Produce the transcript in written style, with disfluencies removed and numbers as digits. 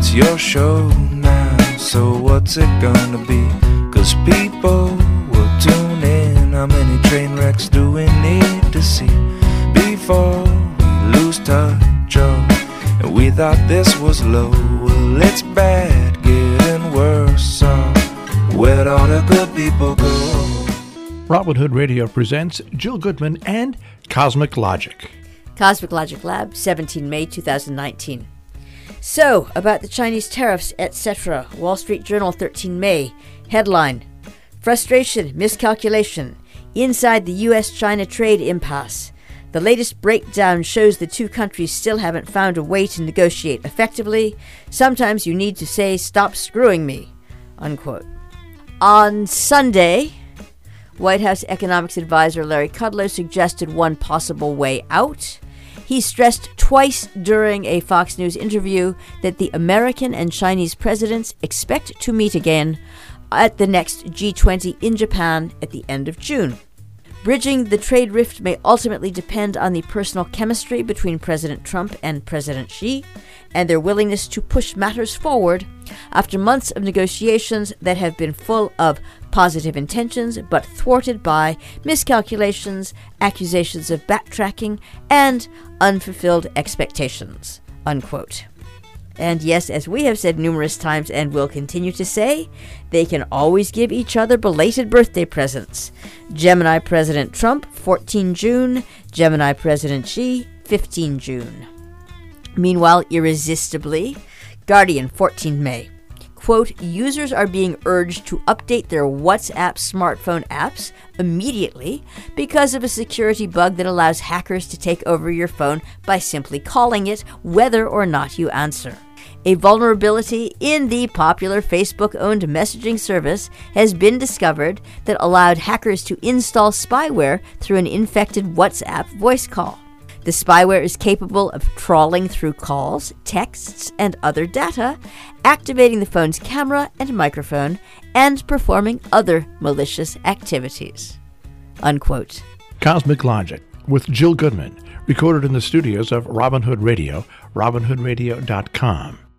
it's your show now, so what's it gonna be? 'Cause people will tune in. How many train wrecks do we need to see before we lose touch? Oh, and we thought this was low. Well, it's bad, getting worse. So where'd all the good people go? Robin Hood Radio presents Jill Goodman and Cosmic Logic. Cosmic Logic Lab, 17 May 2019. So, about the Chinese tariffs, etc. Wall Street Journal, 13 May. Headline: Frustration, miscalculation. Inside the U.S.-China trade impasse. The latest breakdown shows the two countries still haven't found a way to negotiate effectively. Sometimes you need to say, "Stop screwing me," unquote. On Sunday, White House economics advisor Larry Kudlow suggested one possible way out. He stressed twice during a Fox News interview that the American and Chinese presidents expect to meet again at the next G20 in Japan at the end of June. Bridging the trade rift may ultimately depend on the personal chemistry between President Trump and President Xi and their willingness to push matters forward after months of negotiations that have been full of positive intentions but thwarted by miscalculations, accusations of backtracking, and unfulfilled expectations, unquote. And yes, as we have said numerous times and will continue to say, they can always give each other belated birthday presents. Gemini President Trump, 14 June. Gemini President Xi, 15 June. Meanwhile, irresistibly, Guardian, 14 May. Quote, users are being urged to update their WhatsApp smartphone apps immediately because of a security bug that allows hackers to take over your phone by simply calling it whether or not you answer. A vulnerability in the popular Facebook-owned messaging service has been discovered that allowed hackers to install spyware through an infected WhatsApp voice call. The spyware is capable of trawling through calls, texts, and other data, activating the phone's camera and microphone, and performing other malicious activities. Unquote. Cosmic Logic with Jill Goodman, recorded in the studios of Robin Hood Radio, robinhoodradio.com.